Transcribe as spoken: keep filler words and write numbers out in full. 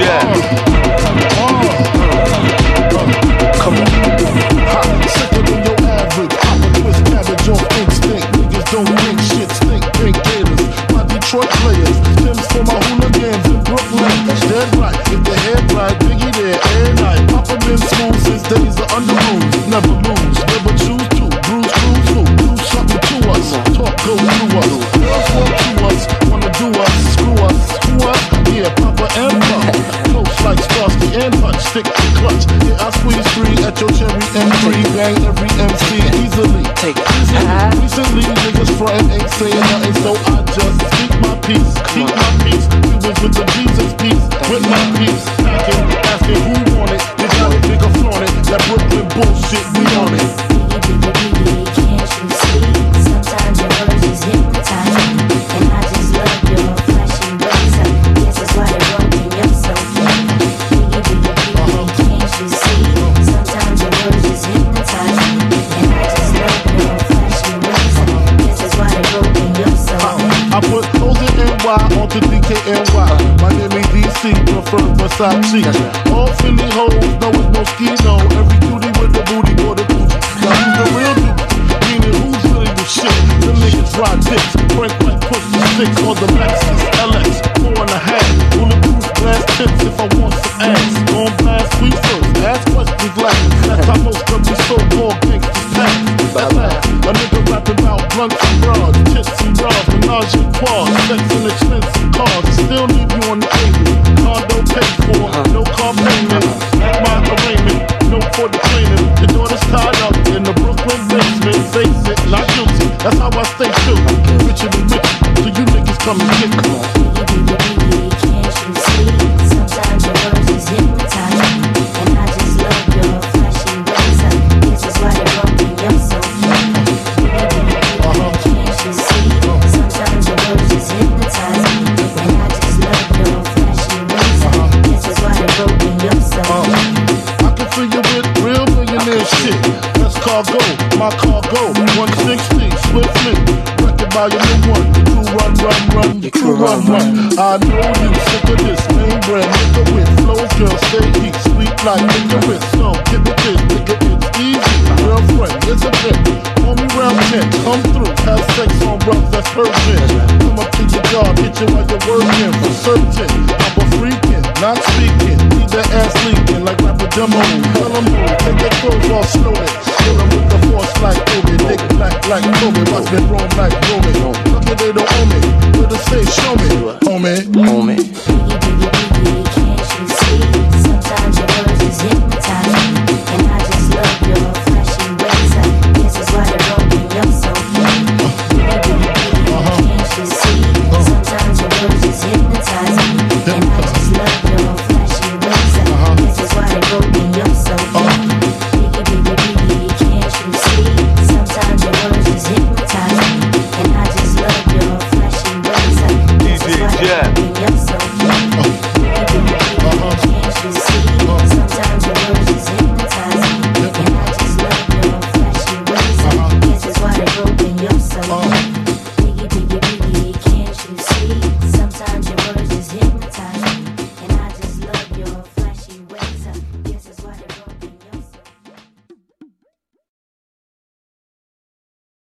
that. Uh, uh, Come on. hot, sicker than your average. Hop a twist cabbage on instinct. Niggas don't think shit stink. Pink gators, my Detroit players. Tim's for my hooligans in Brooklyn. Dead right, if the head right, Biggie there, every night. Papa been smooth since days of under rules. Never lose, never choose to. Bruise, cruise, who? Do something to us. Talk, go through us. Girls want to us, wanna do us, screw us, who us? Yeah, Papa and Pop. Close like Starsky and Hutch, stick to clutch. Yeah, I squeeze three at your cherry M three. Bang every M C easily. Take it. Easily. Recently, niggas frontin' ain't saying nothing, so I just speak my peace, keep my peace. We was with the Jesus peace, with my peace. Packing, asking who want it. They got it, nigga flaunt it. That Brooklyn bullshit, we on it. Sometimes your words just hypnotize me, and I just love your flashing razor. Guess that's why they're broken, you're so fake. Can't you see? Sometimes your words just hypnotize me, and I just love your flashing razor. Guess that's why they're broken, you're so fake. I put O's and N Y onto D K N Y. Miami, D C, prefer Versace. All Philly hoes know it's Moschino. Every cutie with the booty or the coochie. Now who's the real dude? Meaning who's really the shit? The niggas ride dicks. Frank White push the six on the Lexus L X. Four and a half. Bulletproof glass tips if I want some ass. Gon' blast sweet first. Ask questions last. That's how most of these so-called gangsters pass. That's how a nigga rapping about blunts and bras, tits and bras, menage a trois, sex and expensive cars. Still leave you on the table. Condo paid for, no car payment. At my arraignment, no for the cleaning. The daughter's tied up in the Brooklyn basement. Face it, not guilty. That's how I stay true. Richer than rich, so you niggas come and get me. Can't you see? Sometimes your words just hypnotize me, and I just love your flashing razor. Guess that's why they're broken, you're so fake. Can't you see? Sometimes your words just hypnotize me, and I just love your flashing razor. Guess that's why they're broken, you're so fake. I can fill you with real millionaire shit. That's cargo, my cargo. one sixty, swiftly. Record by your new one. The crew run, run, run. The crew run, run. I know you sick of this main brand. Nigga with flows, girl, stay heat. Sweet like nigga with snow. Give it this, nigga, it's easy. Girlfriend, it's a bit. Call me round ten, come through. Have sex on rough, that's Persian. Come up to your job, hit you while you're working. For certain, I'm a freaking, not speaking. Leave that ass leaking like rapper demo. Tell them who, take their clothes off slowly. Kill them with the force like Kobe. Dick black like Kobe. Watch me roam like Roman. Look at they don't own me. Where to say, show me, homie. Homie.